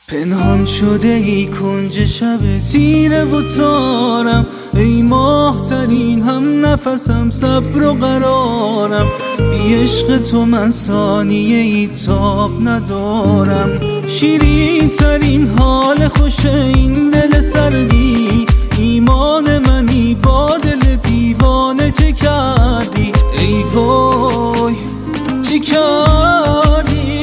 پنهان شده ای کنج شب تیره و تارم، ای ماه ترین هم نفسم، صبر و قرارم. بی عشق تو من ثانیه ای تاب ندارم. شیرین ترین حال خوش این دل سردی، ایمان منی با دل دیوانه چه کردی؟ ای وای چه کردی؟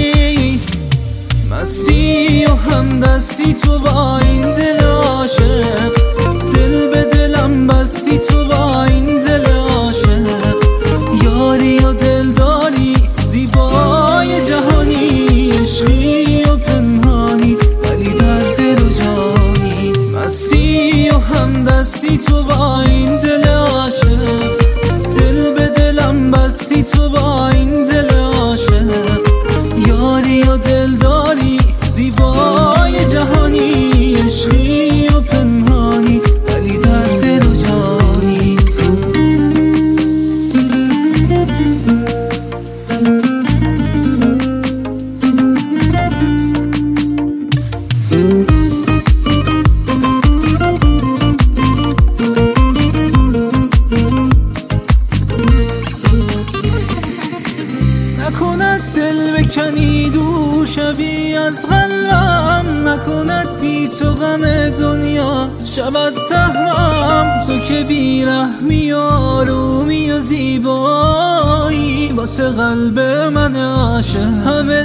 مستی و همدستی تو با این دل عاشق، دل به دلم بستی تو با این دل عاشق. یاری و دلداری زیبای جهانی، عشقی و پنهانی ولی در دل و جانی. مستی و همدستی تو با این دل عاشق، دل به دلم بستی تو با این دل عاشق. یاری و دلداری زیبای جهانی، عشقی و پنهانی ولی در دل و جانی. نکند دل بکنی دور شوی از قلبم، نکند بی تو غم دنیا شود سهمم. تو که بی رحمی و آرومی و زیبایی، واسه قلب من عاشق همه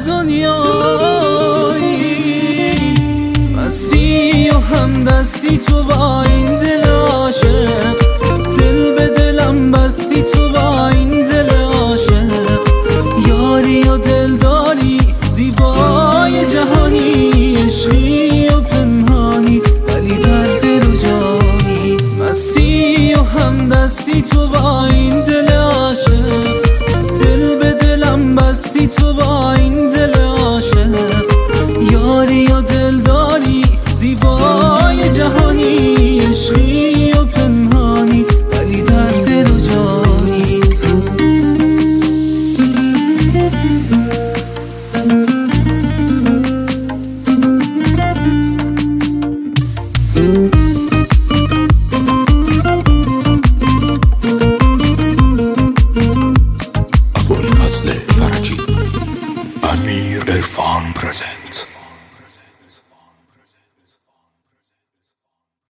دنیایی. مستی و همدستی تو با این دل